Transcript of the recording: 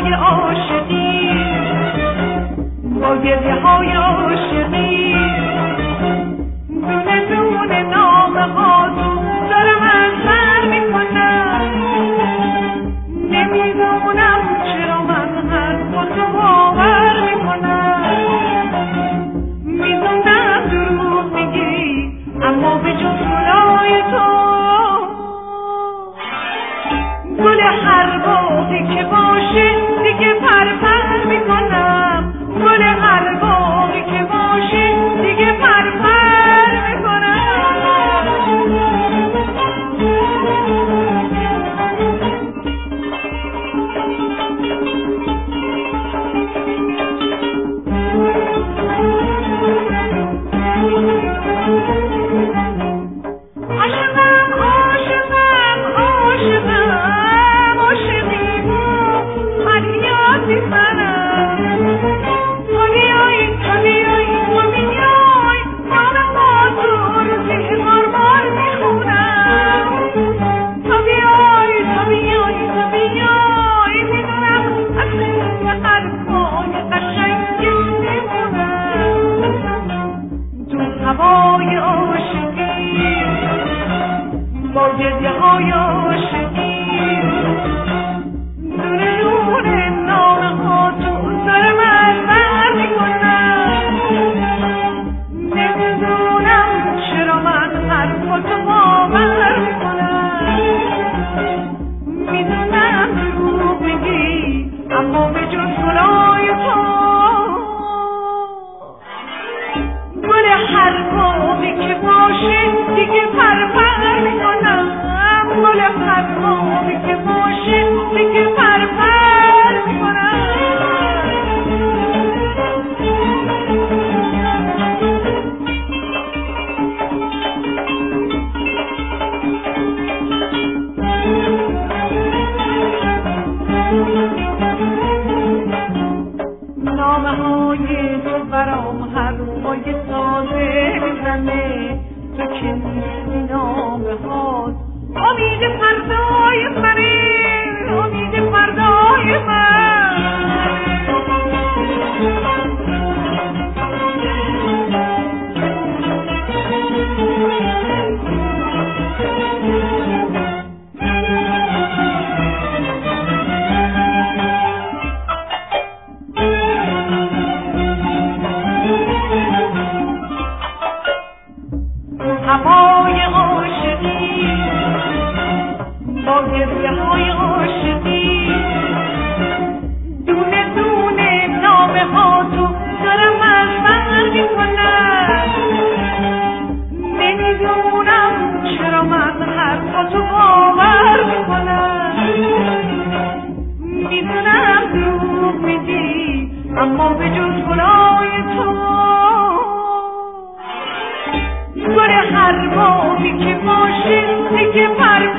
های عاشقی با گریه های عاشقی دونه دونه نامه ها تو دارم از سر میکنم نمیدونم چرا من حرفاتو باور میکنم میدونم دروغ میگی اما به جز گلای تو گل هر باغی که باشه دیگه پرپر میکنم گل هر باغی که باشه دیگه پرپر میکنم هوای عاشقی با گریه های عاشقی دونه دونه نامه ها تو دارم از سر میکنم نمیدونم چرا من حرفاتو باور میکنم میدونم دروغ میگی اما به جز گلای تو هر باغی که باشه دیگه پرپر میکنم گل هر باغی که باشه دیگه پرپر میکنم نامه های تو برام حرفای تازه میزنه تو که نیستی نامه هات امید فردای منه امید فردای من هوای عاشقی با گریه های عاشقی دونه دونه نامه ها تو دارم از سر میکنم نمیدونم چرا من حرفاتو باور میکنم میدونم دروغ میگی اما به جز گلای تو گل هر باغی که باشه دیگه پر